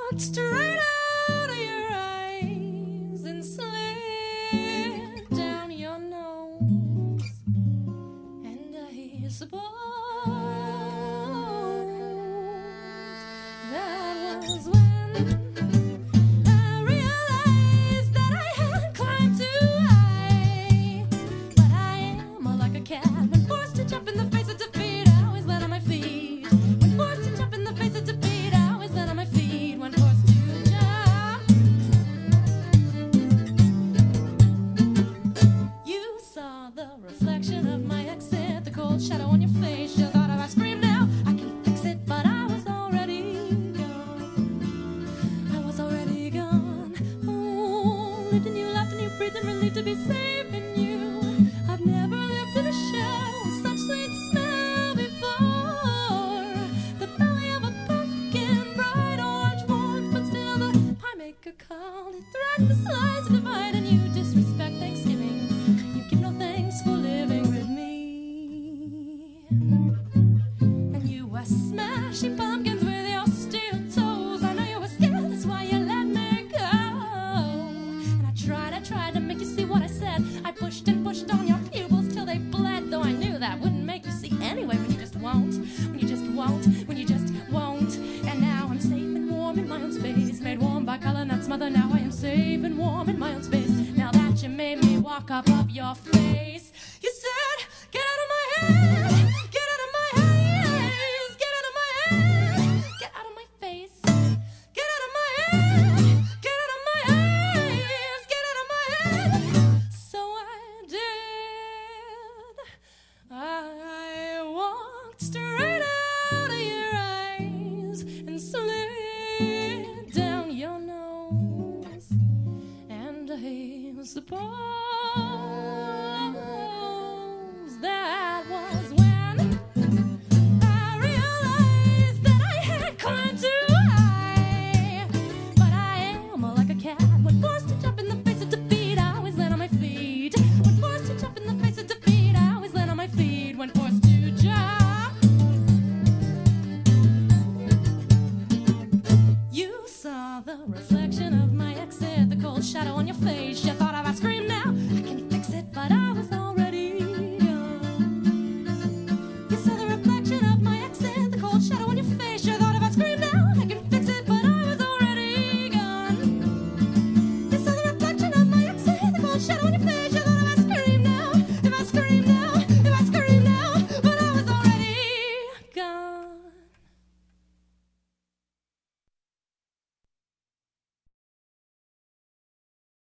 looked straight out of your eyes and slid down your nose. And I suppose that was when I realized that I had climbed too high. But I am like a cat when forced to jump in the face of defeat. I always land on my feet. When forced to jump in the face of defeat, I always land on my feet. When forced to jump, you saw the reflection of my exit, the cold shadow on your face. You thought if I scream now, I can fix it, but I was already gone. I was already gone. Oh, lived and you laughed and you breathed and relieved to be safe in you. I've never lived in a shell with such sweet smell before. The belly of a pumpkin, bright orange warmth, but still the pie maker called. It threatened the slice of divide, and you disrespect Thanksgiving. You give no thanks for living with me. And you were smashing pumpkins with your steel toes. I know you were scared, that's why you let me go. And I tried to make you see what I said. I pushed and pushed on your pupils till they bled, though I knew that wouldn't make you see anyway. When you just won't, when you just won't, when you just won't. And now I'm safe and warm in my own space, made warm by color nuts, mother. Now I am safe and warm in my own space. Now that you made me walk up your face.